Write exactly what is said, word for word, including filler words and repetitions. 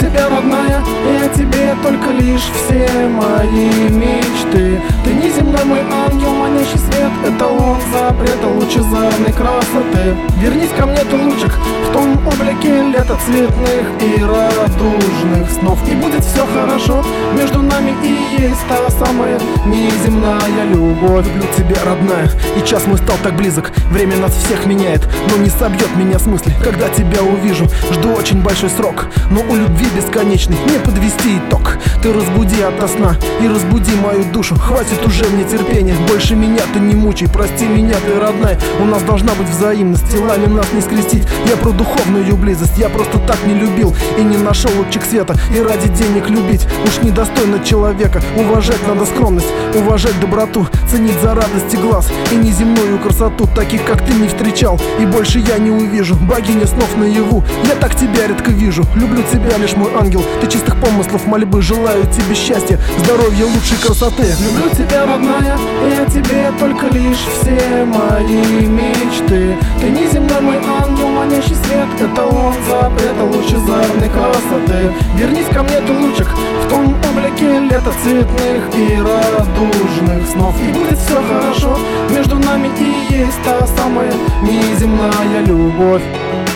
тебя, родная, и о тебе только лишь все мои мечты. Ты неземной мой ангел, манящий свет, эталон запрета лучезарной красоты. Вернись ко мне, ты лучик, в том облаке летоцветных и радужных снов. И будет все хорошо, между нами и есть та самая неземная любовь. Люблю тебя, родная, и час мой стал так близок. Время нас всех меняет, но не собьет меня с мысли. Когда тебя увижу, жду очень большой срок, но у любви бесконечной не подвести итог. Ты разбуди ото сна и разбуди мою душу. Хватит уже мне терпения, больше меня ты не мучай. Прости меня, ты родная, у нас должна быть взаимность. Телами нас не скрестить, я про духовную близость. Я просто так не любил и не нашел лучик света. И ради денег любить уж недостойно человека. Уважать надо скромность, уважать доброту, ценить за радости глаз и неземную красоту. Таких как ты не встречал и больше я не увижу. Богиня снов наяву, я так тебя редко вижу. Люблю тебя, лишь мой ангел, ты чистых помыслов мольбы. Желаю тебе счастья, здоровья, лучшей красоты. Люблю тебя, родная, и о тебе только лишь все мои мечты. Ты неземной мой ангел, манящий свет, эталон запрета лучезарной красоты. Вернись ко мне, ты лучик, в том облаке летоцветных и радужных снов. И будет все хорошо, между нами и есть та самая неземная любовь.